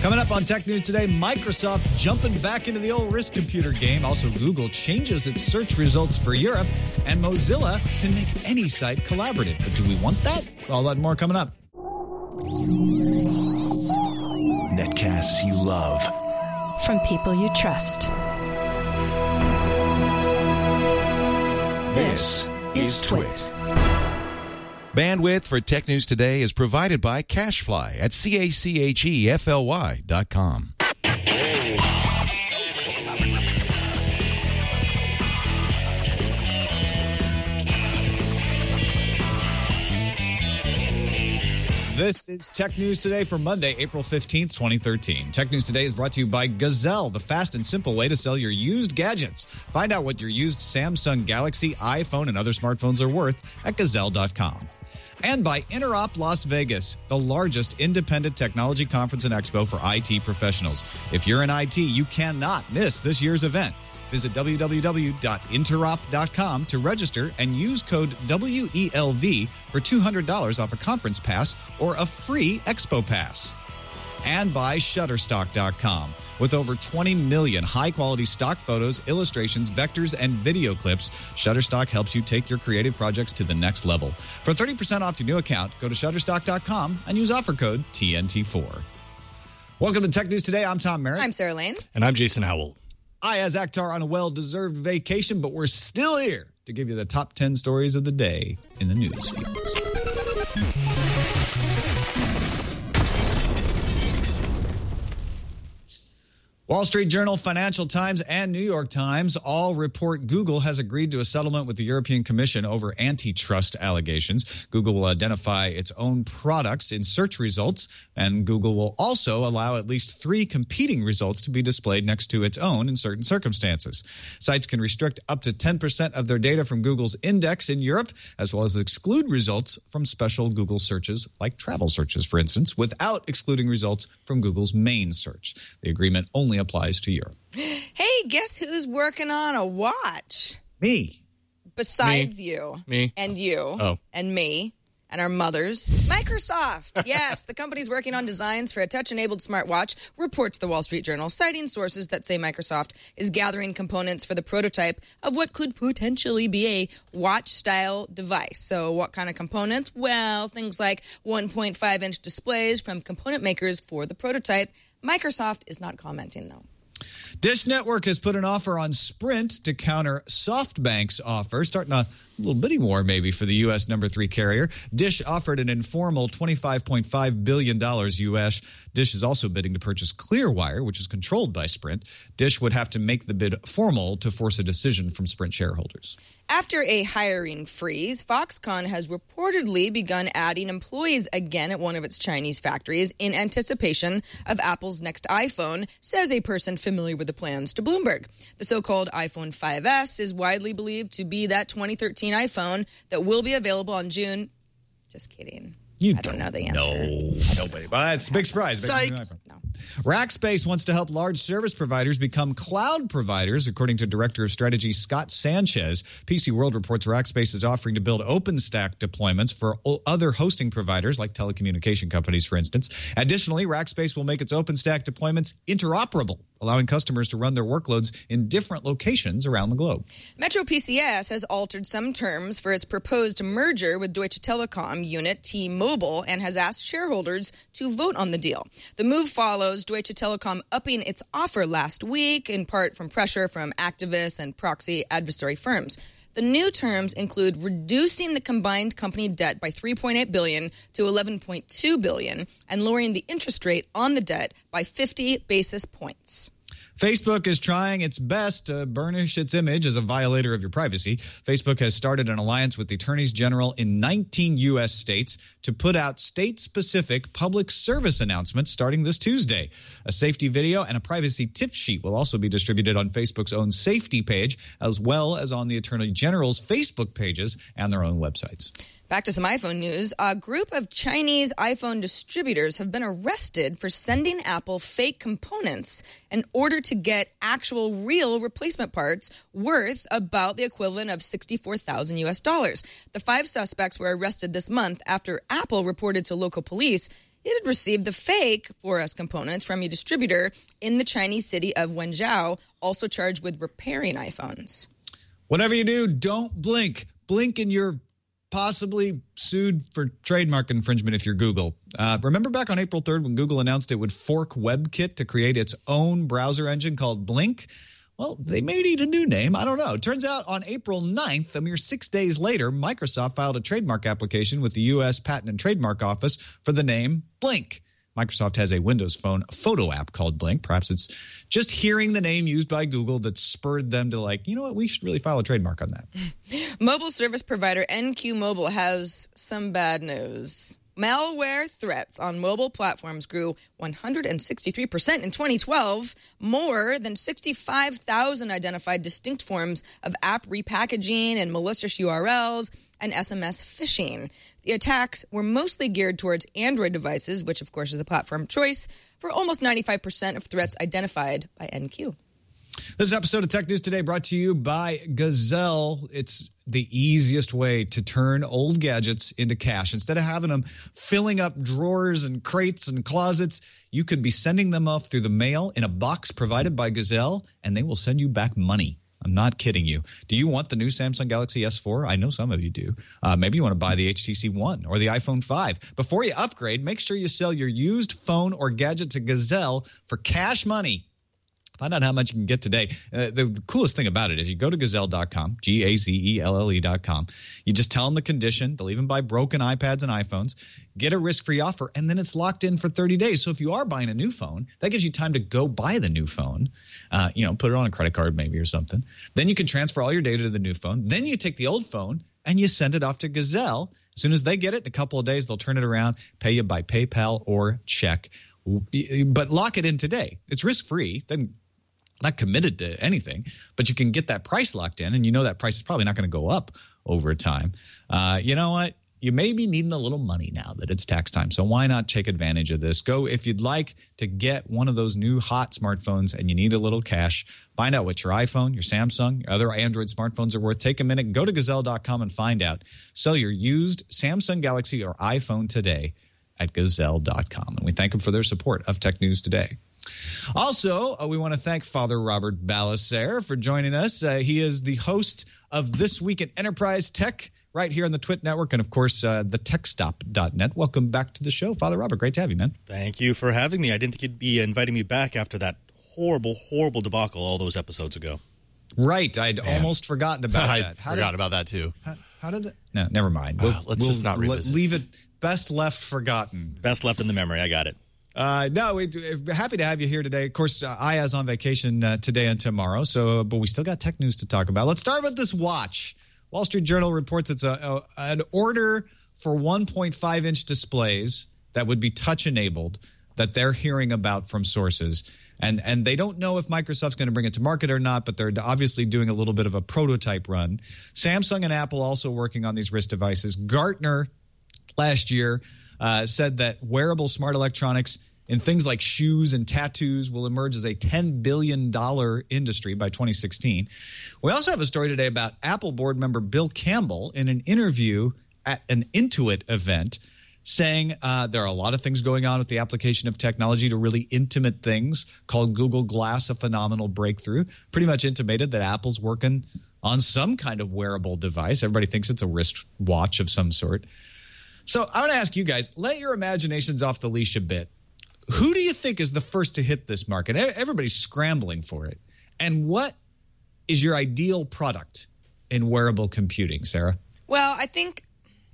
Coming up on Tech News Today, Microsoft jumping back into the old risk computer game. Also, Google changes its search results for Europe. And Mozilla can make any site collaborative. But do we want that? All that and more coming up. Netcasts you love. From people you trust. This is Twit. Bandwidth for Tech News Today is provided by CacheFly at CACHEFLY.com. This is Tech News Today for Monday, April 15th, 2013. Tech News Today is brought to you by Gazelle, the fast and simple way to sell your used gadgets. Find out what your used Samsung Galaxy, iPhone, and other smartphones are worth at Gazelle.com. And by Interop Las Vegas, the largest independent technology conference and expo for IT professionals. If you're in IT, you cannot miss this year's event. Visit www.interop.com to register and use code WELV for $200 off a conference pass or a free expo pass. And by Shutterstock.com. With over 20 million high-quality stock photos, illustrations, vectors, and video clips, Shutterstock helps you take your creative projects to the next level. For 30% off your new account, go to Shutterstock.com and use offer code TNT4. Welcome to Tech News Today. I'm Tom Merritt. I'm Sarah Lane. And I'm Jason Howell. Ayaz Akhtar on a well-deserved vacation, but we're still here to give you the top 10 stories of the day in the news feed. Wall Street Journal, Financial Times, and New York Times all report Google has agreed to a settlement with the European Commission over antitrust allegations. Google will identify its own products in search results, and Google will also allow at least 3 competing results to be displayed next to its own in certain circumstances. Sites can restrict up to 10% of their data from Google's index in Europe, as well as exclude results from special Google searches, like travel searches, for instance, without excluding results from Google's main search. The agreement only applies to Europe. Hey, guess who's working on a watch? Me. Besides you. Me. And you. Oh. And me. And our mothers. Microsoft. Yes, the company's working on designs for a touch-enabled smartwatch, reports the Wall Street Journal, citing sources that say Microsoft is gathering components for the prototype of what could potentially be a watch-style device. So what kind of components? Well, things like 1.5-inch displays from component makers for the prototype. Microsoft is not commenting, though. Dish Network has put an offer on Sprint to counter SoftBank's offer, starting a little bitty more maybe for the U.S. number 3 carrier. Dish offered an informal $25.5 billion U.S. Dish is also bidding to purchase Clearwire, which is controlled by Sprint. Dish would have to make the bid formal to force a decision from Sprint shareholders. After a hiring freeze, Foxconn has reportedly begun adding employees again at one of its Chinese factories in anticipation of Apple's next iPhone, says a person familiar with the plans to Bloomberg. The so-called iPhone 5S is widely believed to be that 2013 iPhone that will be available on June. Just kidding. I don't know the answer. Nobody. But it's a big surprise. No. Rackspace wants to help large service providers become cloud providers, according to Director of Strategy Scott Sanchez. PC World reports Rackspace is offering to build OpenStack deployments for other hosting providers, like telecommunication companies, for instance. Additionally, Rackspace will make its OpenStack deployments interoperable, allowing customers to run their workloads in different locations around the globe. Metro PCS has altered some terms for its proposed merger with Deutsche Telekom unit T-Mobile and has asked shareholders to vote on the deal. The move follows Deutsche Telekom upping its offer last week, in part from pressure from activists and proxy adversary firms. The new terms include reducing the combined company debt by $3.8 billion to $11.2 billion and lowering the interest rate on the debt by 50 basis points. Facebook is trying its best to burnish its image as a violator of your privacy. Facebook has started an alliance with the attorneys general in 19 U.S. states to put out state-specific public service announcements starting this Tuesday. A safety video and a privacy tip sheet will also be distributed on Facebook's own safety page, as well as on the attorney general's Facebook pages and their own websites. Back to some iPhone news. A group of Chinese iPhone distributors have been arrested for sending Apple fake components in order to get actual real replacement parts worth about the equivalent of $64,000 US. The 5 suspects were arrested this month after Apple reported to local police it had received the fake 4S components from a distributor in the Chinese city of Wenzhou, also charged with repairing iPhones. Whatever you do, don't blink. Blink and you're possibly sued for trademark infringement if you're Google. Remember back on April 3rd when Google announced it would fork WebKit to create its own browser engine called Blink? Well, they may need a new name. I don't know. Turns out on April 9th, a mere 6 days later, Microsoft filed a trademark application with the U.S. Patent and Trademark Office for the name Blink. Microsoft has a Windows Phone photo app called Blink. Perhaps it's just hearing the name used by Google that spurred them to like, you know what, we should really file a trademark on that. Mobile service provider NQ Mobile has some bad news. Malware threats on mobile platforms grew 163% in 2012. More than 65,000 identified distinct forms of app repackaging and malicious URLs and SMS phishing. The attacks were mostly geared towards Android devices, which, of course, is the platform choice for almost 95% of threats identified by NQ. This episode of Tech News Today brought to you by Gazelle. It's the easiest way to turn old gadgets into cash. Instead of having them filling up drawers and crates and closets, you could be sending them off through the mail in a box provided by Gazelle, and they will send you back money. I'm not kidding you. Do you want the new Samsung Galaxy S4? I know some of you do. Maybe you want to buy the HTC One or the iPhone 5. Before you upgrade, make sure you sell your used phone or gadget to Gazelle for cash money. Find out how much you can get today. The coolest thing about it is you go to Gazelle.com, Gazelle.com. You just tell them the condition. They'll even buy broken iPads and iPhones. Get a risk-free offer, and then it's locked in for 30 days. So if you are buying a new phone, that gives you time to go buy the new phone. Put it on a credit card maybe or something. Then you can transfer all your data to the new phone. Then you take the old phone and you send it off to Gazelle. As soon as they get it, in a couple of days, they'll turn it around, pay you by PayPal or check. But lock it in today. It's risk-free. Then not committed to anything, but you can get that price locked in, and you know that price is probably not going to go up over time. You know what? You may be needing a little money now that it's tax time, so why not take advantage of this? Go, if you'd like to get one of those new hot smartphones and you need a little cash, find out what your iPhone, your Samsung, your other Android smartphones are worth. Take a minute, go to Gazelle.com and find out. Sell your used Samsung Galaxy or iPhone today at Gazelle.com. And we thank them for their support of Tech News Today. Also, we want to thank Father Robert Balacer for joining us. He is the host of This Week in Enterprise Tech right here on the TWiT Network and, of course, the TechStop.net. Welcome back to the show, Father Robert. Great to have you, man. Thank you for having me. I didn't think you'd be inviting me back after that horrible, horrible debacle all those episodes ago. Right. I'd almost forgotten about that. I forgot about that, too. How did that? No, never mind. Let's just not revisit. Leave it best left forgotten. Best left in the memory. I got it. We're happy to have you here today. Of course, Aya's on vacation today and tomorrow, but we still got tech news to talk about. Let's start with this watch. Wall Street Journal reports it's an order for 1.5-inch displays that would be touch-enabled that they're hearing about from sources. And they don't know if Microsoft's going to bring it to market or not, but they're obviously doing a little bit of a prototype run. Samsung and Apple also working on these wrist devices. Gartner last year said that wearable smart electronics in things like shoes and tattoos will emerge as a $10 billion industry by 2016. We also have a story today about Apple board member Bill Campbell in an interview at an Intuit event saying there are a lot of things going on with the application of technology to really intimate things, called Google Glass a phenomenal breakthrough. Pretty much intimated that Apple's working on some kind of wearable device. Everybody thinks it's a wrist watch of some sort. So I want to ask you guys, let your imaginations off the leash a bit. Who do you think is the first to hit this market? Everybody's scrambling for it. And what is your ideal product in wearable computing, Sarah? Well, I think,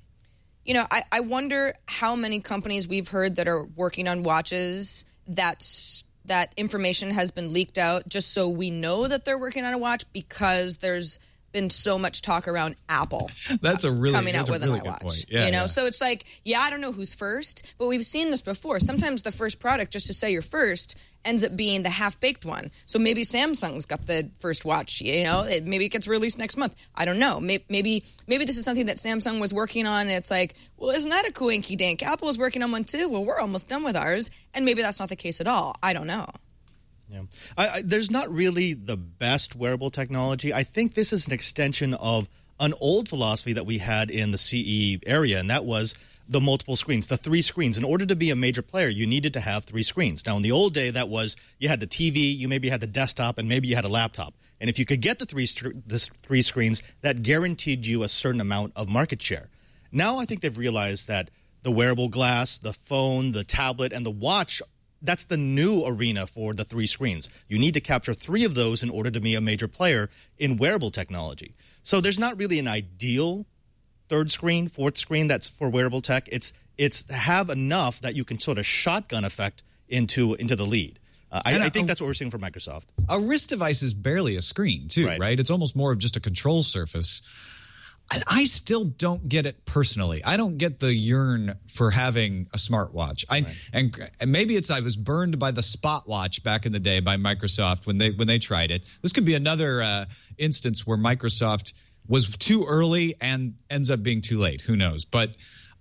I wonder how many companies we've heard that are working on watches that information has been leaked out just so we know that they're working on a watch because there's been so much talk around Apple. That's a really coming out with really an good iWatch. point. Yeah. So it's like, I don't know who's first, but we've seen this before. Sometimes the first product, just to say you're first, ends up being the half-baked one. So maybe Samsung's got the first watch. Maybe it gets released next month. I don't know. Maybe this is something that Samsung was working on, and it's like, well, isn't that a coinky-dink? Apple was working on one too. Well, we're almost done with ours, and maybe that's not the case at all. I don't know. Yeah, there's not really the best wearable technology. I think this is an extension of an old philosophy that we had in the CE area, and that was the multiple screens, the 3 screens. In order to be a major player, you needed to have 3 screens. Now, in the old day, that was you had the TV, you maybe had the desktop, and maybe you had a laptop. And if you could get the 3 screens, that guaranteed you a certain amount of market share. Now I think they've realized that the wearable glass, the phone, the tablet, and the watch, that's the new arena for the 3 screens. You need to capture 3 of those in order to be a major player in wearable technology. So there's not really an ideal 3rd screen, 4th screen that's for wearable tech. It's have enough that you can sort of shotgun effect into the lead. I think that's what we're seeing from Microsoft. A wrist device is barely a screen, too, right? It's almost more of just a control surface. And I still don't get it personally. I don't get the yearn for having a smartwatch. And maybe it's I was burned by the Spot Watch back in the day by Microsoft when they tried it. This could be another instance where Microsoft was too early and ends up being too late. Who knows? But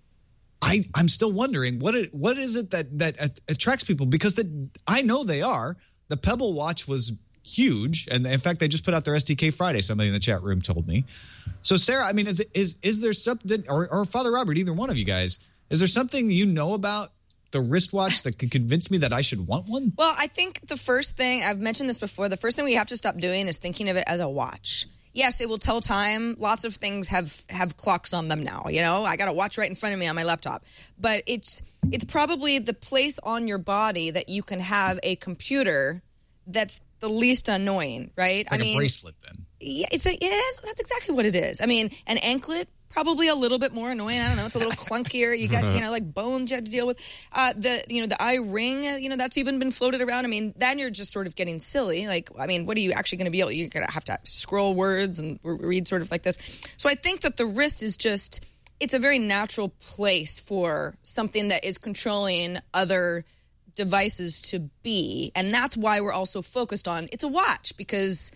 I'm still wondering what is it that attracts people, because I know they are. The Pebble Watch was huge, and in fact, they just put out their SDK Friday. Somebody in the chat room told me. So, Sarah, I mean, is there something, or Father Robert, either one of you guys, is there something you know about the wristwatch that could convince me that I should want one? Well, I think the first thing, I've mentioned this before, the first thing we have to stop doing is thinking of it as a watch. Yes, it will tell time. Lots of things have clocks on them now. You know, I got a watch right in front of me on my laptop. But it's probably the place on your body that you can have a computer that's the least annoying, right? It's like a bracelet then. Yeah, that's exactly what it is. I mean, an anklet, probably a little bit more annoying. I don't know. It's a little clunkier. You got, like bones you have to deal with. The eye ring, that's even been floated around. I mean, then you're just sort of getting silly. Like, I mean, what are you actually going to be able? You're going to have to scroll words and read sort of like this. So I think that the wrist is just, it's a very natural place for something that is controlling other devices to be. And that's why we're also focused on, it's a watch, because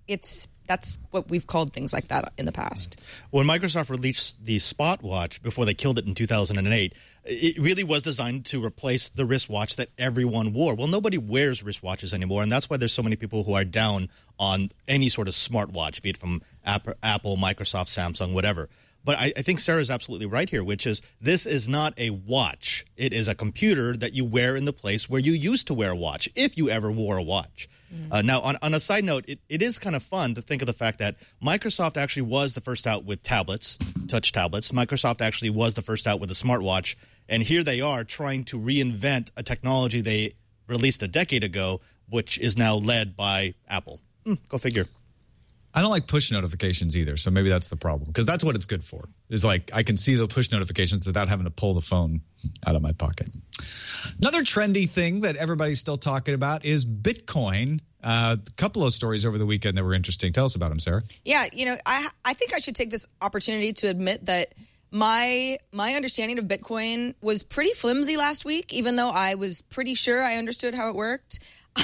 that's what we've called things like that in the past. When Microsoft released the Spot Watch before they killed it in 2008, it really was designed to replace the wristwatch that everyone wore. Well, nobody wears wristwatches anymore, and that's why there's so many people who are down on any sort of smartwatch, be it from Apple, Microsoft, Samsung, whatever. But I think Sarah's absolutely right here, which is this is not a watch. It is a computer that you wear in the place where you used to wear a watch, if you ever wore a watch. Now, on a side note, it is kind of fun to think of the fact that Microsoft actually was the first out with tablets, touch tablets. Microsoft actually was the first out with a smartwatch. And here they are trying to reinvent a technology they released a decade ago, which is now led by Apple. Go figure. I don't like push notifications either, so maybe that's the problem, because that's what it's good for. Is like I can see the push notifications without having to pull the phone out of my pocket. Another trendy thing that everybody's still talking about is Bitcoin. A couple of stories over the weekend that were interesting. Tell us about them, Sarah. Yeah, I think I should take this opportunity to admit that my understanding of Bitcoin was pretty flimsy last week, even though I was pretty sure I understood how it worked.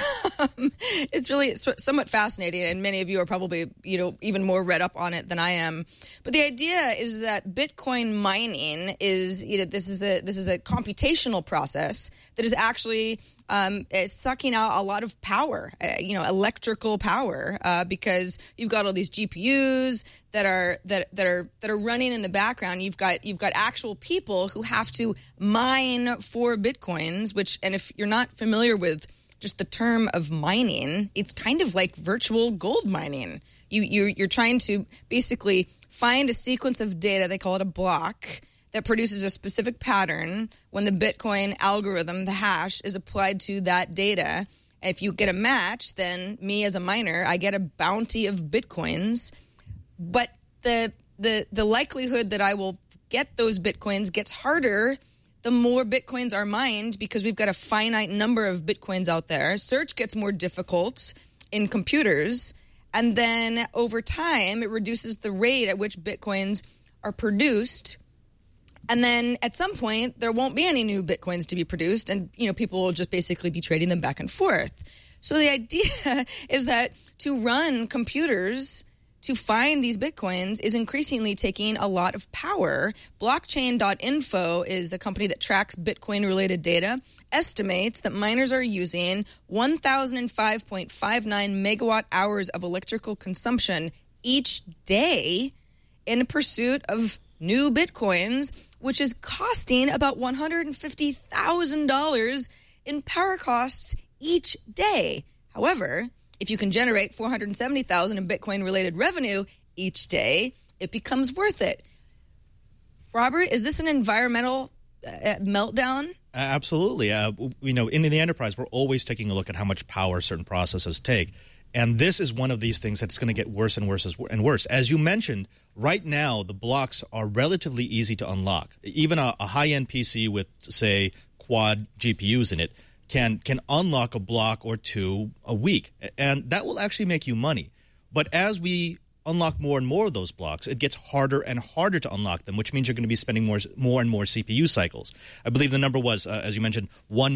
It's really somewhat fascinating, and many of you are probably, even more read up on it than I am. But the idea is that Bitcoin mining is, this is a computational process that is actually sucking out a lot of power, electrical power, because you've got all these GPUs that are running in the background. You've got actual people who have to mine for Bitcoins, and if you're not familiar with just the term of mining, it's kind of like virtual gold mining. You're trying to basically find a sequence of data, they call it a block, that produces a specific pattern when the Bitcoin algorithm, the hash, is applied to that data. And if you get a match, then me as a miner, I get a bounty of Bitcoins. But the likelihood that I will get those Bitcoins gets harder the more Bitcoins are mined, because we've got a finite number of Bitcoins out there. Search gets more difficult in computers. And then over time, it reduces the rate at which Bitcoins are produced. And then at some point, there won't be any new Bitcoins to be produced. And, people will just basically be trading them back and forth. So the idea is that to run computers to find these Bitcoins is increasingly taking a lot of power. Blockchain.info is a company that tracks Bitcoin-related data, estimates that miners are using 1,005.59 megawatt hours of electrical consumption each day in pursuit of new Bitcoins, which is costing about $150,000 in power costs each day. However, if you can generate $470,000 in Bitcoin-related revenue each day, it becomes worth it. Robert, is this an environmental meltdown? Absolutely. In the enterprise, we're always taking a look at how much power certain processes take. And this is one of these things that's going to get worse and worse and worse. As you mentioned, right now, the blocks are relatively easy to unlock. Even a high-end PC with, say, quad GPUs in it can unlock a block or two a week. And that will actually make you money. But as we unlock more and more of those blocks, it gets harder and harder to unlock them, which means you're going to be spending more and more CPU cycles. I believe the number was, as you mentioned,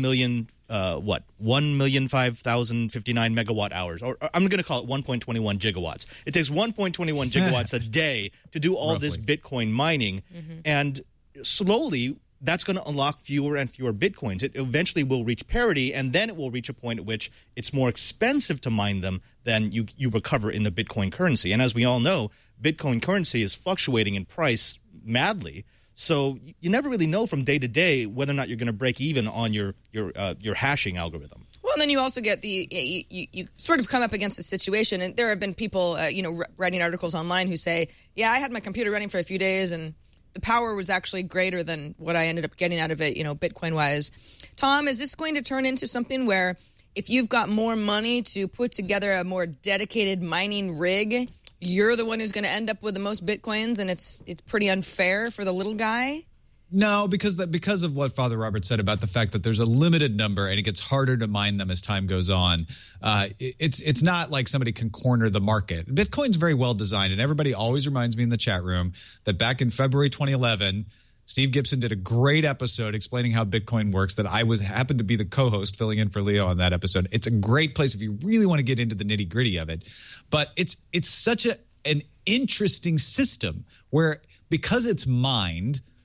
1,005,059 megawatt hours, or I'm going to call it 1.21 gigawatts. It takes 1.21 gigawatts a day to do all this Bitcoin mining, and slowly that's going to unlock fewer and fewer Bitcoins. It eventually will reach parity, and then it will reach a point at which it's more expensive to mine them than you recover in the Bitcoin currency. And as we all know, Bitcoin currency is fluctuating in price madly. So you never really know from day to day whether or not you're going to break even on your hashing algorithm. Well, and then you also get you sort of come up against a situation, and there have been people writing articles online who say, yeah, I had my computer running for a few days and the power was actually greater than what I ended up getting out of it, Bitcoin-wise. Tom, is this going to turn into something where if you've got more money to put together a more dedicated mining rig, you're the one who's going to end up with the most Bitcoins, and it's pretty unfair for the little guy? No, because of what Father Robert said about the fact that there's a limited number and it gets harder to mine them as time goes on. It's not like somebody can corner the market. Bitcoin's very well designed, and everybody always reminds me in the chat room that back in February 2011, Steve Gibson did a great episode explaining how Bitcoin works that I happened to be the co-host filling in for Leo on that episode. It's a great place if you really want to get into the nitty-gritty of it. But it's such an interesting system where because it's mined –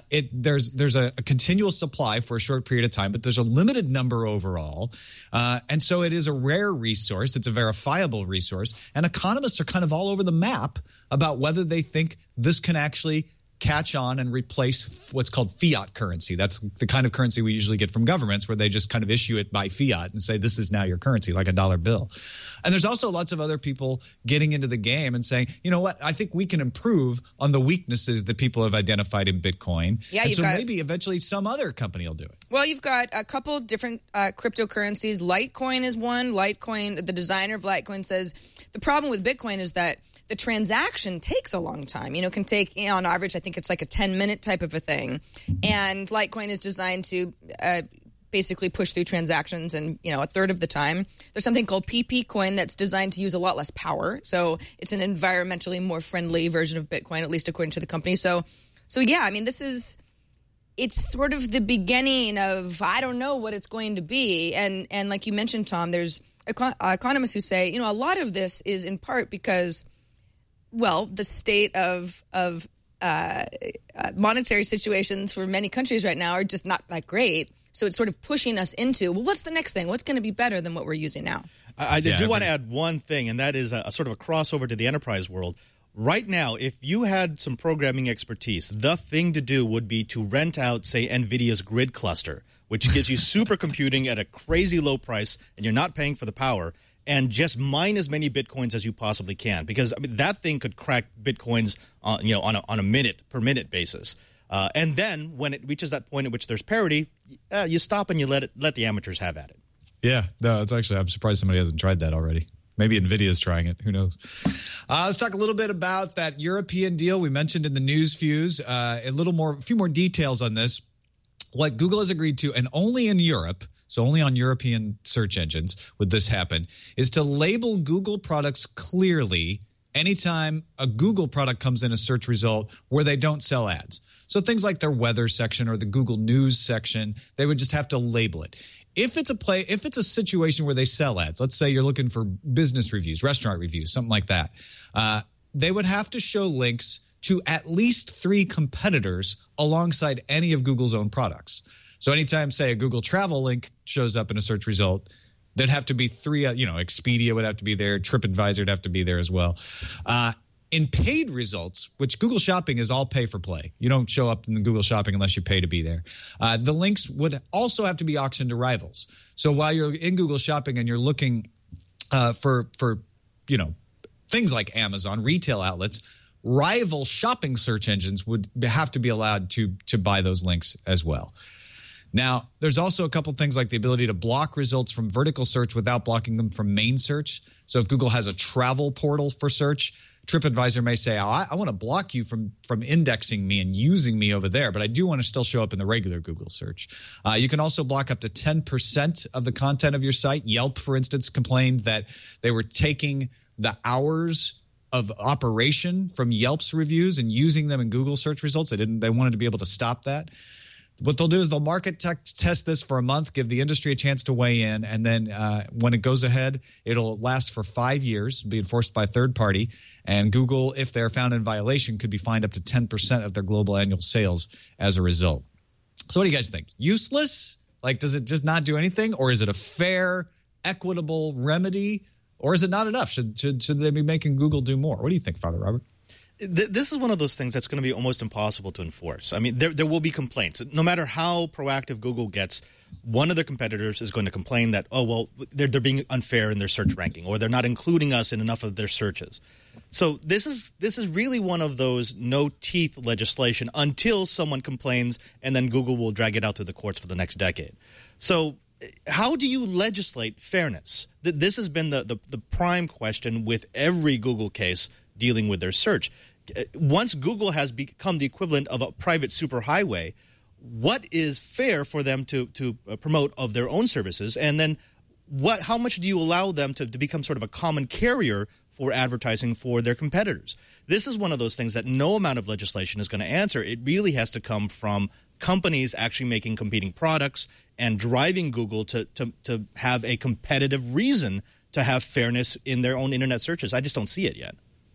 there's a continual supply for a short period of time, but there's a limited number overall. And so it is a rare resource. It's a verifiable resource. And economists are kind of all over the map about whether they think this can actually catch on and replace what's called fiat currency. That's the kind of currency we usually get from governments where they just kind of issue it by fiat and say this is now your currency, like a dollar bill. And there's also lots of other people getting into the game and saying, you know what, I think we can improve on the weaknesses that people have identified in Bitcoin. Yeah, and so maybe eventually some other company will do it. Well, you've got a couple different cryptocurrencies. Litecoin is one. Litecoin, the designer of Litecoin says the problem with Bitcoin is that the transaction takes a long time. Can take, on average, I think it's like a 10-minute type of a thing. And Litecoin is designed to basically push through transactions in, a third of the time. There's something called PP Coin that's designed to use a lot less power. So it's an environmentally more friendly version of Bitcoin, at least according to the company. So yeah, it's sort of the beginning of, I don't know what it's going to be. And like you mentioned, Tom, there's economists who say, a lot of this is in part because, well, the state of monetary situations for many countries right now are just not that great. So it's sort of pushing us into, well, what's the next thing? What's going to be better than what we're using now? I do want to add one thing, and that is a sort of a crossover to the enterprise world. Right now, if you had some programming expertise, the thing to do would be to rent out, say, NVIDIA's Grid Cluster, which gives you supercomputing at a crazy low price, and you're not paying for the power, and just mine as many Bitcoins as you possibly can. Because that thing could crack Bitcoins on a minute-per-minute basis. And then when it reaches that point at which there's parity, you stop and you let the amateurs have at it. Yeah, no, it's actually, I'm surprised somebody hasn't tried that already. Maybe NVIDIA's trying it. Who knows? Let's talk a little bit about that European deal we mentioned in the news fuse. A few more details on this. What Google has agreed to, and only in Europe, so only on European search engines would this happen, is to label Google products clearly anytime a Google product comes in a search result where they don't sell ads. So things like their weather section or the Google News section, they would just have to label it. If it's a situation where they sell ads, let's say you're looking for business reviews, restaurant reviews, something like that, they would have to show links to at least 3 competitors alongside any of Google's own products. So anytime, say, a Google travel link shows up in a search result, there'd have to be 3, Expedia would have to be there, TripAdvisor would have to be there as well. In paid results, which Google Shopping is all pay for play. You don't show up in the Google Shopping unless you pay to be there. The links would also have to be auctioned to rivals. So while you're in Google Shopping and you're looking for things like Amazon, retail outlets, rival shopping search engines would have to be allowed to buy those links as well. Now, there's also a couple things like the ability to block results from vertical search without blocking them from main search. So if Google has a travel portal for search, TripAdvisor may say, I want to block you from indexing me and using me over there, but I do want to still show up in the regular Google search. You can also block up to 10% of the content of your site. Yelp, for instance, complained that they were taking the hours of operation from Yelp's reviews and using them in Google search results. They wanted to be able to stop that. What they'll do is they'll market test this for a month, give the industry a chance to weigh in, and then when it goes ahead, it'll last for 5 years, be enforced by a third party, and Google, if they're found in violation, could be fined up to 10% of their global annual sales as a result. So what do you guys think? Useless? Like, does it just not do anything, or is it a fair, equitable remedy, or is it not enough? Should they be making Google do more? What do you think, Father Robert? This is one of those things that's going to be almost impossible to enforce. I mean, there will be complaints. No matter how proactive Google gets, one of their competitors is going to complain that, they're being unfair in their search ranking, or they're not including us in enough of their searches. So this is really one of those no-teeth legislation until someone complains, and then Google will drag it out through the courts for the next decade. So how do you legislate fairness? This has been the prime question with every Google case dealing with their search. Once Google has become the equivalent of a private superhighway, what is fair for them to promote of their own services? And then how much do you allow them to become sort of a common carrier for advertising for their competitors? This is one of those things that no amount of legislation is going to answer. It really has to come from companies actually making competing products and driving Google to have a competitive reason to have fairness in their own internet searches. I just don't see it yet.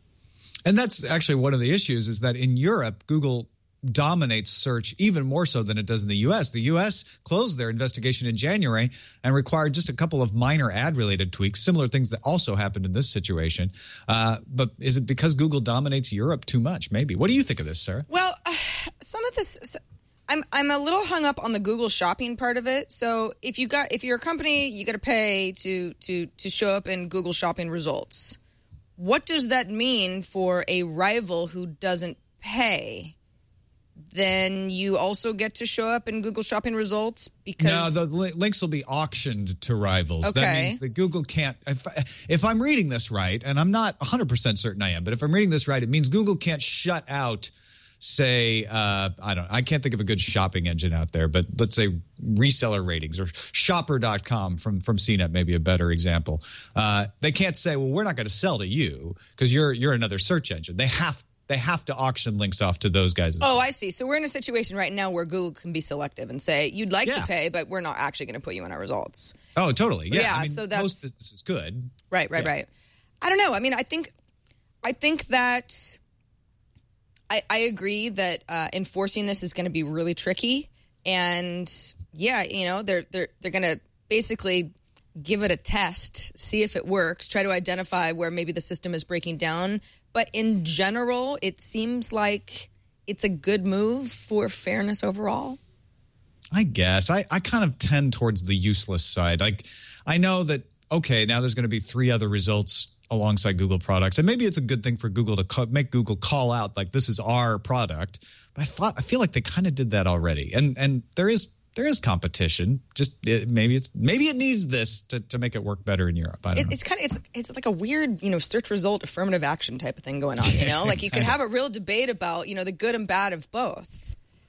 And that's actually one of the issues, is that in Europe, Google dominates search even more so than it does in the U.S. The U.S. closed their investigation in January and required just a couple of minor ad-related tweaks, similar things that also happened in this situation. But is it because Google dominates Europe too much? Maybe. What do you think of this, Sarah? Well, some of this, I'm a little hung up on the Google Shopping part of it. So if you're a company, you got to pay to show up in Google Shopping results. What does that mean for a rival who doesn't pay? Then you also get to show up in Google Shopping results? Because no, the links will be auctioned to rivals. Okay. That means that Google can't. If I'm reading this right, and I'm not 100% certain I am, but if I'm reading this right, it means Google can't shut out, say, I can't think of a good shopping engine out there, but let's say reseller ratings or shopper.com from CNET, maybe a better example. They can't say, well, we're not going to sell to you because you're another search engine. They have to auction links off to those guys. Oh, I see. So we're in a situation right now where Google can be selective and say, you'd like to pay, but we're not actually going to put you in our results. Oh, totally. Yeah. I mean, so that's most business is good. Right. I don't know. I mean, I think that I agree that enforcing this is going to be really tricky, and they're going to basically give it a test, see if it works, try to identify where maybe the system is breaking down. But in general, it seems like it's a good move for fairness overall. I guess I kind of tend towards the useless side. Like, I know that now there's going to be 3 other results alongside Google products. And maybe it's a good thing for Google to make Google call out, like, this is our product. But I feel like they kind of did that already. And there is competition. Just maybe it needs this to make it work better in Europe. I don't know. It's like a weird, search result affirmative action type of thing going on, Like you could have a real debate about, the good and bad of both.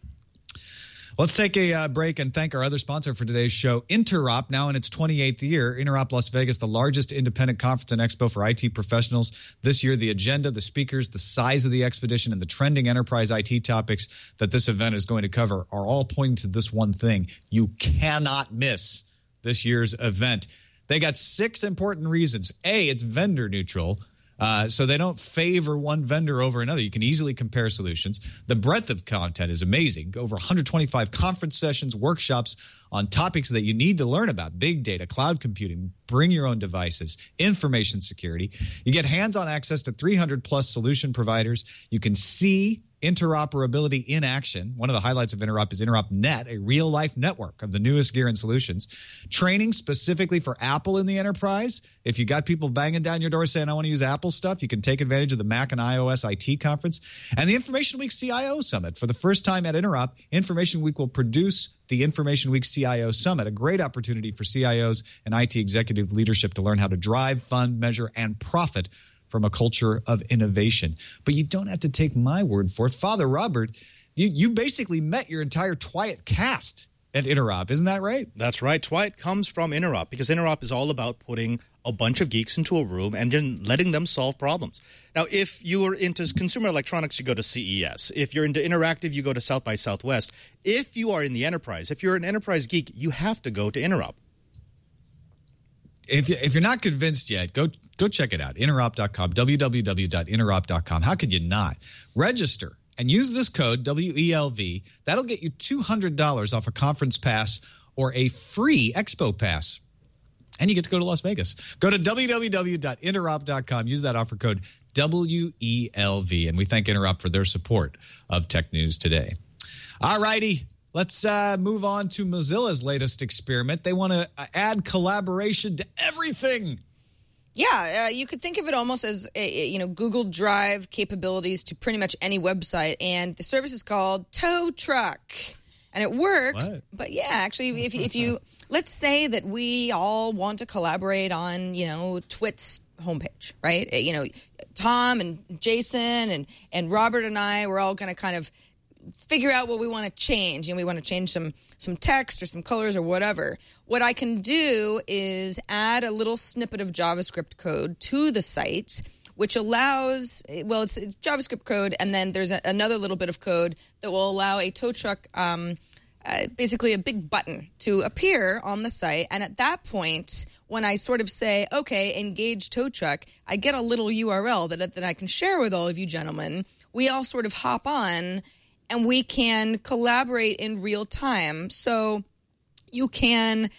Let's take a break and thank our other sponsor for today's show, Interop, now in its 28th year. Interop Las Vegas, the largest independent conference and expo for IT professionals. This year, the agenda, the speakers, the size of the expedition, and the trending enterprise IT topics that this event is going to cover are all pointing to this one thing. You cannot miss this year's event. They got 6 important reasons. A, it's vendor neutral. So they don't favor one vendor over another. You can easily compare solutions. The breadth of content is amazing. Over 125 conference sessions, workshops on topics that you need to learn about: big data, cloud computing, bring your own devices, information security. You get hands-on access to 300 plus solution providers. You can see interoperability in action. One of the highlights of Interop is InteropNet, a real-life network of the newest gear and solutions. Training specifically for Apple in the enterprise. If you got people banging down your door saying, I want to use Apple stuff, you can take advantage of the Mac and iOS IT conference. And the Information Week CIO Summit. For the first time at Interop, Information Week will produce the Information Week CIO Summit, a great opportunity for CIOs and IT executive leadership to learn how to drive, fund, measure, and profit from a culture of innovation. But you don't have to take my word for it. Father Robert, you basically met your entire Twiat cast at Interop. Isn't that right? That's right. Twiat comes from Interop because Interop is all about putting a bunch of geeks into a room and then letting them solve problems. Now, if you are into consumer electronics, you go to CES. If you're into interactive, you go to South by Southwest. If you are in the enterprise, if you're an enterprise geek, you have to go to Interop. If you're not convinced yet, go check it out. Interop.com, www.interop.com. How could you not? Register and use this code, WELV. That'll get you $200 off a conference pass or a free expo pass. And you get to go to Las Vegas. Go to www.interop.com. Use that offer code WELV. And we thank Interop for their support of Tech News Today. All righty. Let's move on to Mozilla's latest experiment. They want to add collaboration to everything. Yeah, you could think of it almost as Google Drive capabilities to pretty much any website, and the service is called Tow Truck, and it works. What? But yeah, actually, if you let's say that we all want to collaborate on Twit's homepage, right? Tom and Jason and Robert and I, we're all going to kind of figure out what we want to change. We want to change some text or some colors or whatever. What I can do is add a little snippet of JavaScript code to the site, which allows, it's JavaScript code, and then there's another little bit of code that will allow a tow truck, basically a big button, to appear on the site. And at that point, when I sort of say, okay, engage tow truck, I get a little URL that I can share with all of you gentlemen. We all sort of hop on, and we can collaborate in real time. So you can,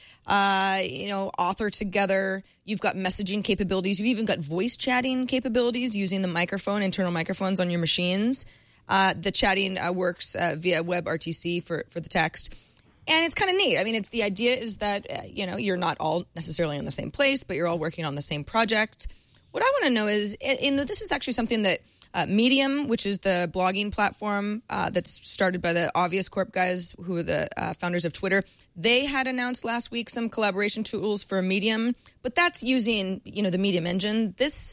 author together. You've got messaging capabilities. You've even got voice chatting capabilities using the internal microphones on your machines. The chatting works via WebRTC for the text. And it's kind of neat. I mean, the idea is that, you're not all necessarily in the same place, but you're all working on the same project. What I want to know is, this is actually something that Medium, which is the blogging platform that's started by the Obvious Corp guys, who are the founders of Twitter. They had announced last week some collaboration tools for Medium, but that's using the Medium engine. This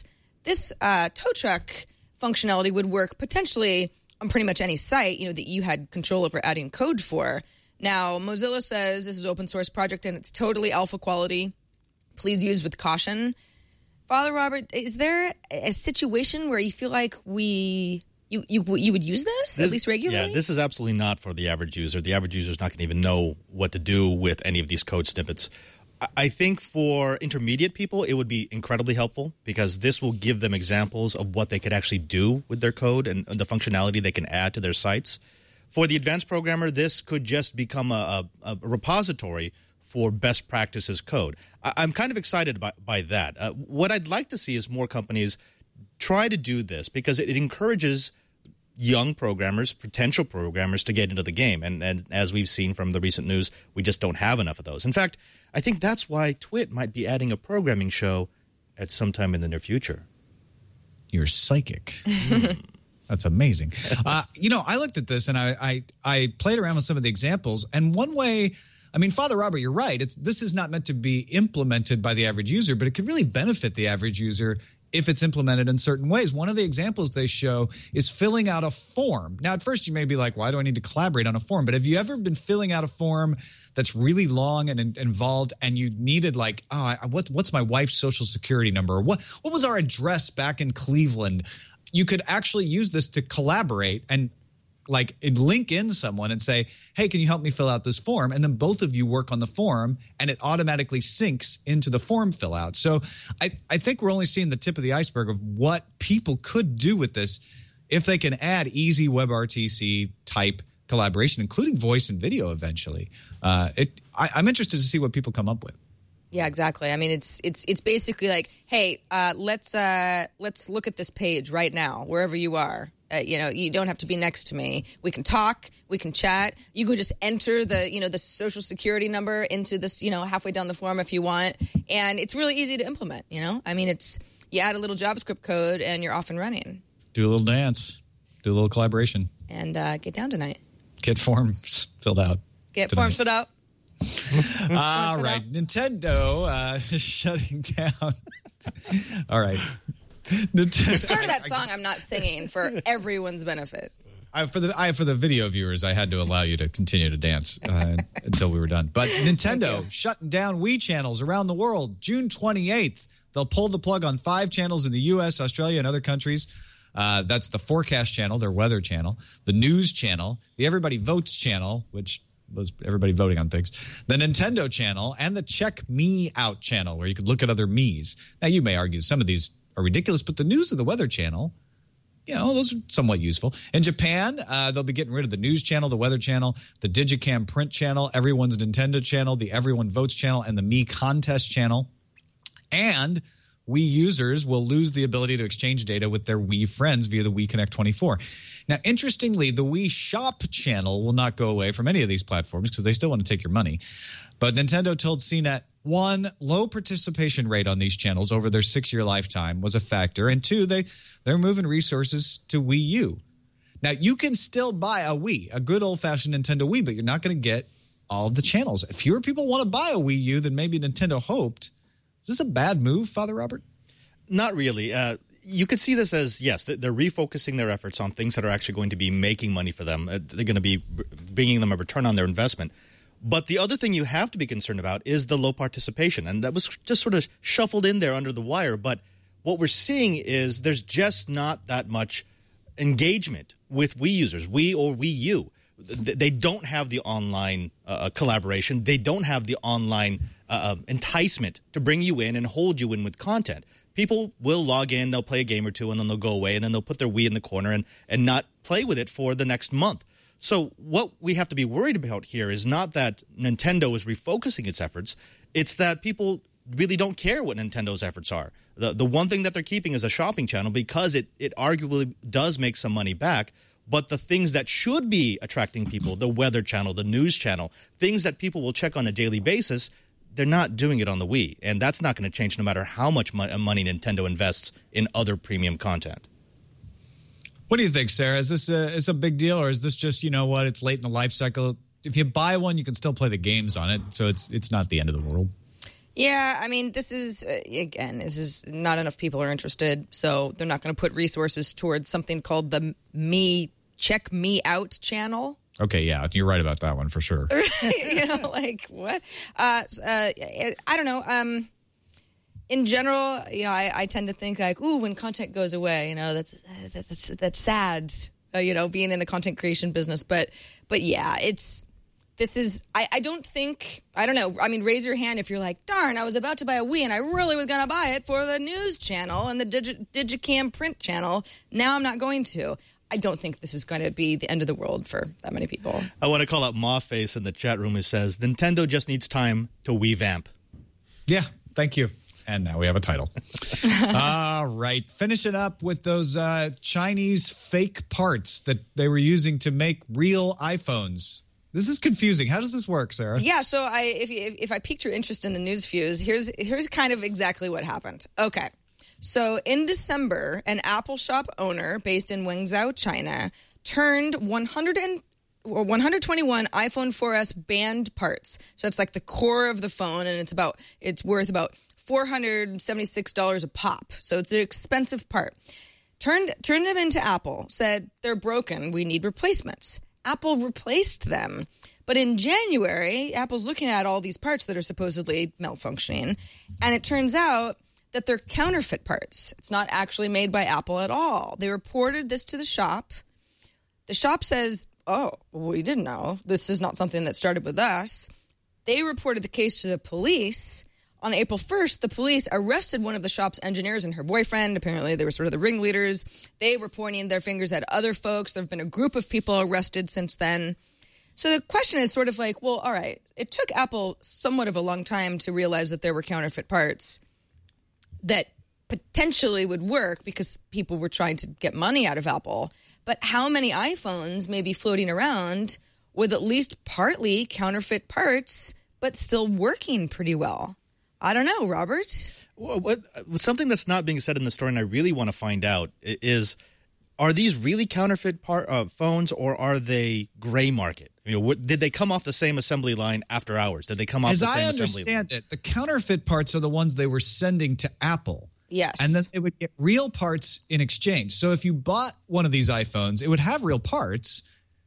tow truck functionality would work potentially on pretty much any site that you had control over adding code for. Now, Mozilla says this is open source project and it's totally alpha quality. Please use with caution. Father Robert, is there a situation where you feel like you would use this at least regularly? Yeah, this is absolutely not for the average user. The average user is not going to even know what to do with any of these code snippets. I think for intermediate people, it would be incredibly helpful because this will give them examples of what they could actually do with their code and the functionality they can add to their sites. For the advanced programmer, this could just become a repository for best practices code. I'm kind of excited by that. What I'd like to see is more companies try to do this because it encourages young programmers, potential programmers, to get into the game. And as we've seen from the recent news, we just don't have enough of those. In fact, I think that's why Twit might be adding a programming show at some time in the near future. You're psychic. That's amazing. I looked at this and I played around with some of the examples. And one way, Father Robert, you're right. This is not meant to be implemented by the average user, but it could really benefit the average user if it's implemented in certain ways. One of the examples they show is filling out a form. Now, at first you may be like, why do I need to collaborate on a form? But have you ever been filling out a form that's really long and involved and you needed what's my wife's social security number? Or what was our address back in Cleveland? You could actually use this to collaborate and link in someone and say, hey, can you help me fill out this form? And then both of you work on the form and it automatically syncs into the form fill out. So I think we're only seeing the tip of the iceberg of what people could do with this if they can add easy WebRTC type collaboration, including voice and video eventually. I'm interested to see what people come up with. Yeah, exactly. I mean, it's basically like, hey, let's look at this page right now, wherever you are. You don't have to be next to me. We can talk. We can chat. You could just enter the social security number into this, halfway down the form if you want. And it's really easy to implement, I mean, you add a little JavaScript code and you're off and running. Do a little dance. Do a little collaboration. And get down tonight. Get forms filled out. Get forms filled out. All right. Nintendo shutting down. All right. There's part of that song I'm not singing for everyone's benefit. For the video viewers, I had to allow you to continue to dance until we were done. But Nintendo shutting down Wii channels around the world. June 28th, they'll pull the plug on 5 channels in the U.S., Australia, and other countries. That's the Forecast channel, their weather channel, the News channel, the Everybody Votes channel, which was everybody voting on things, the Nintendo channel, and the Check Me Out channel, where you could look at other Miis. Now, you may argue some of these are ridiculous, but the News of the Weather channel, those are somewhat useful. In Japan, they'll be getting rid of the News channel, the Weather channel, the Digicam Print channel, Everyone's Nintendo channel, the Everyone Votes channel, and the Mii Contest channel. And Wii users will lose the ability to exchange data with their Wii friends via the Wii Connect 24. Now, interestingly, the Wii Shop channel will not go away from any of these platforms because they still want to take your money. But Nintendo told CNET, 1, low participation rate on these channels over their 6-year lifetime was a factor. And 2, they're moving resources to Wii U. Now, you can still buy a Wii, a good old-fashioned Nintendo Wii, but you're not going to get all of the channels. If fewer people want to buy a Wii U than maybe Nintendo hoped, is this a bad move, Father Robert? Not really. You could see this as, yes, they're refocusing their efforts on things that are actually going to be making money for them. They're going to be bringing them a return on their investment. But the other thing you have to be concerned about is the low participation. And that was just sort of shuffled in there under the wire. But what we're seeing is there's just not that much engagement with Wii users, Wii or Wii U. They don't have the online collaboration. They don't have the online enticement to bring you in and hold you in with content. People will log in, they'll play a game or two, and then they'll go away, and then they'll put their Wii in the corner and not play with it for the next month. So what we have to be worried about here is not that Nintendo is refocusing its efforts. It's that people really don't care what Nintendo's efforts are. The one thing that they're keeping is a shopping channel because it arguably does make some money back. But the things that should be attracting people, the weather channel, the news channel, things that people will check on a daily basis, they're not doing it on the Wii. And that's not going to change no matter how much money Nintendo invests in other premium content. What do you think, Sarah? Is this a big deal, or is this just, it's late in the life cycle? If you buy one, you can still play the games on it, so it's not the end of the world. Yeah, I mean, this is not enough people are interested, so they're not going to put resources towards something called the Check Me Out channel. Okay, yeah, you're right about that one for sure. What? I don't know. In general, I tend to think like, ooh, when content goes away, that's sad. Being in the content creation business, but yeah, I don't know. I mean, raise your hand if you're like, darn, I was about to buy a Wii and I really was going to buy it for the news channel and the Digicam Print channel. Now I'm not going to. I don't think this is going to be the end of the world for that many people. I want to call out Mawface in the chat room who says, Nintendo just needs time to Wii-vamp. Yeah, thank you. And now we have a title. All right. Finish it up with those Chinese fake parts that they were using to make real iPhones. This is confusing. How does this work, Sarah? Yeah, so if I piqued your interest in the news fuse, here's kind of exactly what happened. Okay. So in December, an Apple shop owner based in Wenzhou, China, turned 121 iPhone 4S banned parts. So it's like the core of the phone, and it's worth about $476 a pop. So it's an expensive part. Turned them into Apple, said they're broken, we need replacements. Apple replaced them. But in January, Apple's looking at all these parts that are supposedly malfunctioning, and it turns out that they're counterfeit parts. It's not actually made by Apple at all. They reported this to the shop. The shop says, oh, we didn't know. This is not something that started with us. They reported the case to the police. On April 1st, the police arrested one of the shop's engineers and her boyfriend. Apparently, they were sort of the ringleaders. They were pointing their fingers at other folks. There have been a group of people arrested since then. So the question is sort of like, well, all right, it took Apple somewhat of a long time to realize that there were counterfeit parts that potentially would work because people were trying to get money out of Apple. But how many iPhones may be floating around with at least partly counterfeit parts, but still working pretty well? I don't know, Robert. Well, something that's not being said in the story, and I really want to find out, is are these really counterfeit phones, or are they gray market? Did they come off the same assembly line after hours? Did they come off the same assembly line? As I understand it, the counterfeit parts are the ones they were sending to Apple. Yes. And then they would get real parts in exchange. So if you bought one of these iPhones, it would have real parts.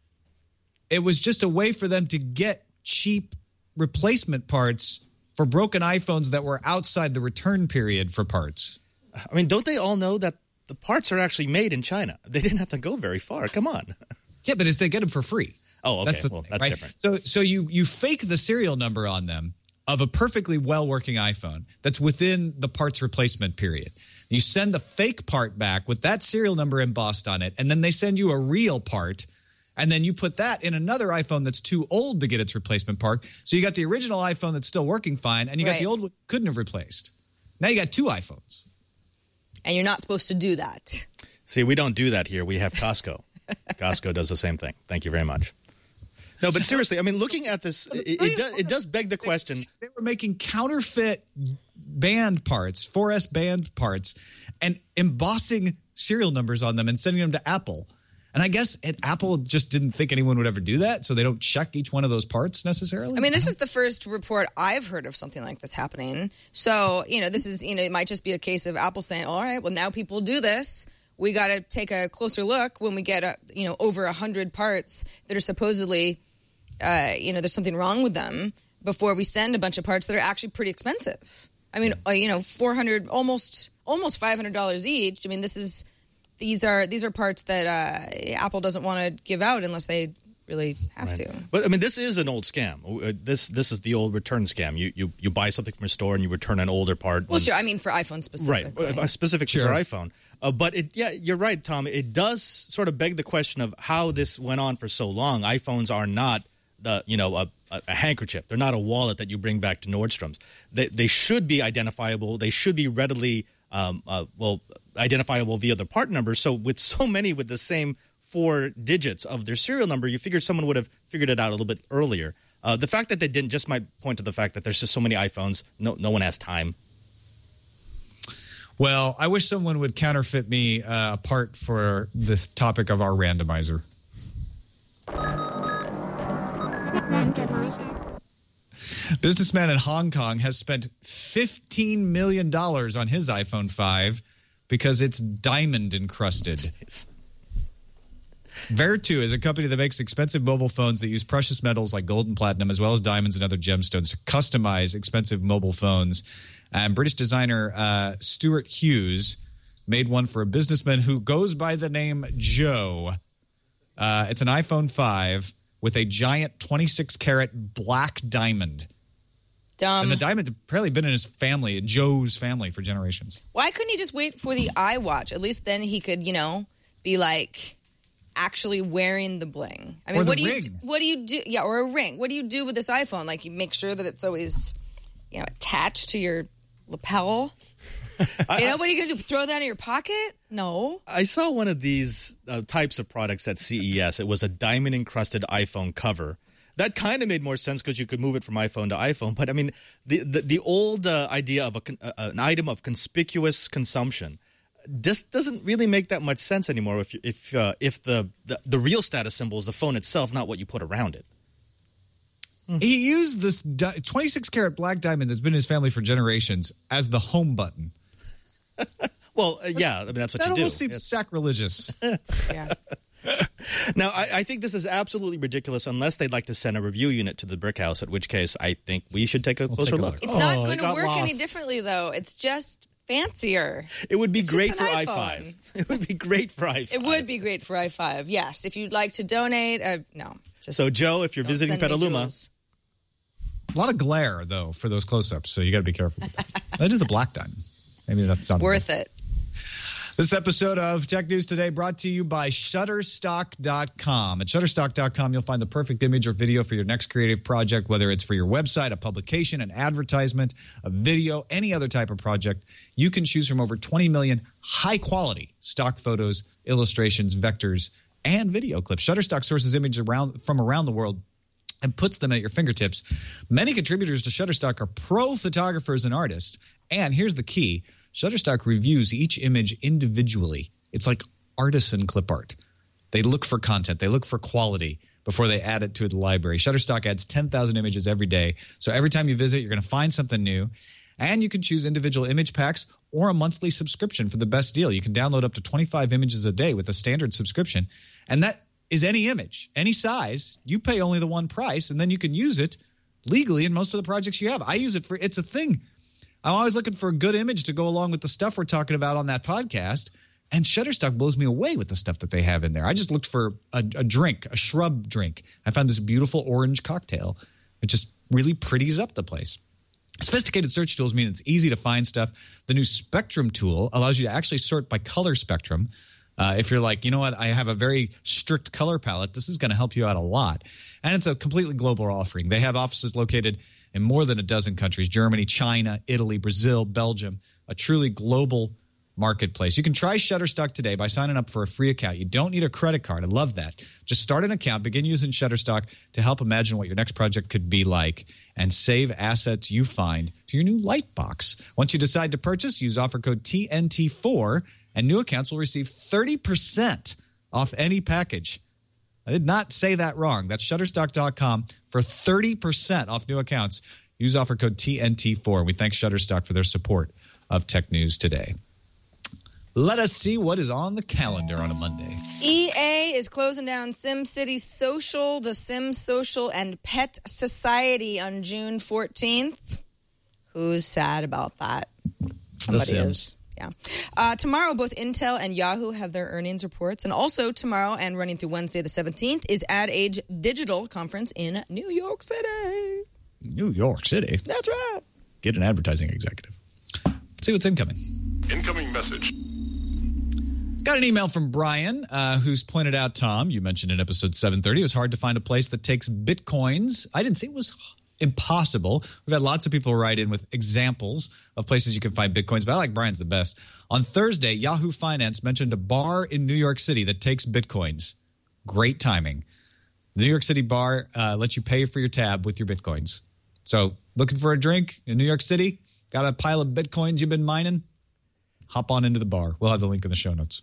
It was just a way for them to get cheap replacement parts for broken iPhones that were outside the return period for parts. I mean, don't they all know that the parts are actually made in China? They didn't have to go very far. Come on. Yeah, but they get them for free. Oh, okay. That's right? different. So you fake the serial number on them of a perfectly well-working iPhone that's within the parts replacement period. You send the fake part back with that serial number embossed on it, and then they send you a real part, and then you put that in another iPhone that's too old to get its replacement part. So you got the original iPhone that's still working fine, and you got the old one you couldn't have replaced. Now you got two iPhones. And you're not supposed to do that. See, we don't do that here. We have Costco. Costco does the same thing. Thank you very much. No, but seriously, I mean, looking at this, it does beg the question. They were making counterfeit band parts, 4S band parts, and embossing serial numbers on them and sending them to Apple. And I guess Apple just didn't think anyone would ever do that, so they don't check each one of those parts necessarily. I mean, this is the first report I've heard of something like this happening. So, this is, it might just be a case of Apple saying, all right, well, now people do this. We got to take a closer look when we get, over 100 parts that are supposedly, there's something wrong with them before we send a bunch of parts that are actually pretty expensive. I mean, $400, almost $500 each. I mean, these are parts that Apple doesn't want to give out unless they really have to. But I mean, this is an old scam. This is the old return scam. You buy something from a store and you return an older part. Well, sure. I mean, for iPhone specifically. Right, specifically for iPhone. But you're right, Tom. It does sort of beg the question of how this went on for so long. iPhones are not a handkerchief. They're not a wallet that you bring back to Nordstrom's. They should be identifiable. They should be readily identifiable via the part number. So with so many with the same 4 digits of their serial number, you figured someone would have figured it out a little bit earlier. The fact that they didn't just might point to the fact that there's just so many iPhones. No one has time. Well, I wish someone would counterfeit me a part for this topic of our randomizer. Businessman in Hong Kong has spent $15 million on his iPhone 5 because it's diamond encrusted. Vertu is a company that makes expensive mobile phones that use precious metals like gold and platinum, as well as diamonds and other gemstones, to customize expensive mobile phones. And British designer Stuart Hughes made one for a businessman who goes by the name Joe. It's an iPhone 5 with a giant 26-carat black diamond. Dumb. And the diamond had apparently been in his family, Joe's family, for generations. Why couldn't he just wait for the iWatch? At least then he could, be like actually wearing the bling. I mean, or what do you do? Yeah, or a ring. What do you do with this iPhone? Like, you make sure that it's always, attached to your lapel. What are you going to do? Throw that in your pocket? No. I saw one of these types of products at CES. It was a diamond-encrusted iPhone cover. That kind of made more sense because you could move it from iPhone to iPhone. But, I mean, the old idea of an item of conspicuous consumption just doesn't really make that much sense anymore if the real status symbol is the phone itself, not what you put around it. He used this 26-carat black diamond that's been in his family for generations as the home button. Well, yeah, I mean, that's what you do. That almost seems sacrilegious. Yeah. Now, I think this is absolutely ridiculous unless they'd like to send a review unit to the Brick House, at which case I think we should take a closer look. It's not going to work any differently, though. It's just fancier. It would be It's great just for an i5. iPhone. It would be great for i5. It would be great for i5, yes. If you'd like to donate, no. Just So, Joe, if you're don't visiting send me Petaluma, jewels. A lot of glare, though, for those close-ups, so you got to be careful with that. That is a black diamond. Maybe that sounds Worth good. it. This episode of Tech News Today brought to you by Shutterstock.com. At Shutterstock.com, you'll find the perfect image or video for your next creative project, whether it's for your website, a publication, an advertisement, a video, any other type of project. You can choose from over 20 million high-quality stock photos, illustrations, vectors, and video clips. Shutterstock sources images from around the world and puts them at your fingertips. Many contributors to Shutterstock are pro photographers and artists. And here's the key. Shutterstock reviews each image individually. It's like artisan clip art. They look for content. They look for quality before they add it to the library. Shutterstock adds 10,000 images every day. So every time you visit, you're going to find something new. And you can choose individual image packs or a monthly subscription for the best deal. You can download up to 25 images a day with a standard subscription. And that is any image, any size. You pay only the one price, and then you can use it legally in most of the projects you have. I use it for – it's a thing. I'm always looking for a good image to go along with the stuff we're talking about on that podcast. And Shutterstock blows me away with the stuff that they have in there. I just looked for a drink, a shrub drink. I found this beautiful orange cocktail. It just really pretties up the place. Sophisticated search tools mean it's easy to find stuff. The new Spectrum tool allows you to actually sort by color spectrum. If you're like, you know what, I have a very strict color palette, this is going to help you out a lot. And it's a completely global offering. They have offices located in more than a dozen countries: Germany, China, Italy, Brazil, Belgium, a truly global marketplace. You can try Shutterstock today by signing up for a free account. You don't need a credit card. I love that. Just start an account, begin using Shutterstock to help imagine what your next project could be like, and save assets you find to your new light box. Once you decide to purchase, use offer code TNT4, and new accounts will receive 30% off any package. I did not say that wrong. That's Shutterstock.com for 30% off new accounts. Use offer code TNT4. We thank Shutterstock for their support of Tech News Today. Let us see what is on the calendar on a Monday. EA is closing down SimCity Social, the Sim Social, and Pet Society on June 14th. Who's sad about that? Somebody is. Yeah. Tomorrow, both Intel and Yahoo have their earnings reports. And also tomorrow and running through Wednesday the 17th is Ad Age Digital Conference in New York City. New York City? That's right. Get an advertising executive. Let's see what's incoming. Incoming message. Got an email from Brian, who's pointed out, Tom, you mentioned in episode 730, it was hard to find a place that takes Bitcoins. I didn't say it was impossible. We've had lots of people write in with examples of places you can find Bitcoins, but I like Brian's the best. On Thursday, Yahoo Finance mentioned a bar in New York City that takes Bitcoins. Great timing. The New York City bar lets you pay for your tab with your Bitcoins. So looking for a drink in New York City? Got a pile of Bitcoins you've been mining? Hop on into the bar. We'll have the link in the show notes.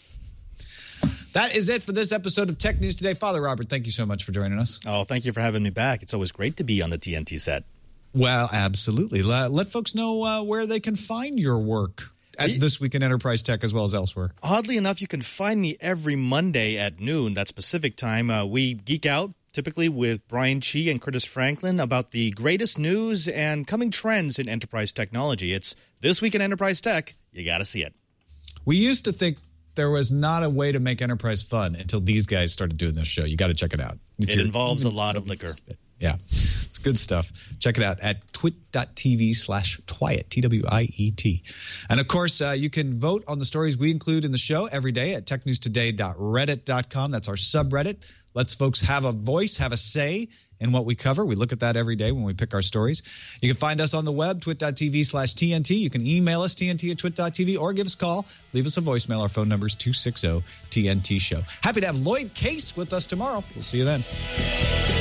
That is it for this episode of Tech News Today. Father Robert, thank you so much for joining us. Oh, thank you for having me back. It's always great to be on the TNT set. Well, absolutely. Let folks know where they can find your work at This Week in Enterprise Tech as well as elsewhere. Oddly enough, you can find me every Monday at noon. That's Pacific time. We geek out, typically with Brian Chi and Curtis Franklin, about the greatest news and coming trends in enterprise technology. It's This Week in Enterprise Tech. You got to see it. We used to think there was not a way to make enterprise fun until these guys started doing this show. You got to check it out. It involves a lot of liquor. Yeah, it's good stuff. Check it out at twit.tv/Twiet, T-W-I-E-T. And, of course, you can vote on the stories we include in the show every day at technewstoday.reddit.com. That's our subreddit. Lets folks have a voice, have a say in what we cover. We look at that every day when we pick our stories. You can find us on the web, twit.tv/TNT. You can email us, TNT@twit.tv, or give us a call. Leave us a voicemail. Our phone number is 260-TNT-SHOW. Happy to have Lloyd Case with us tomorrow. We'll see you then.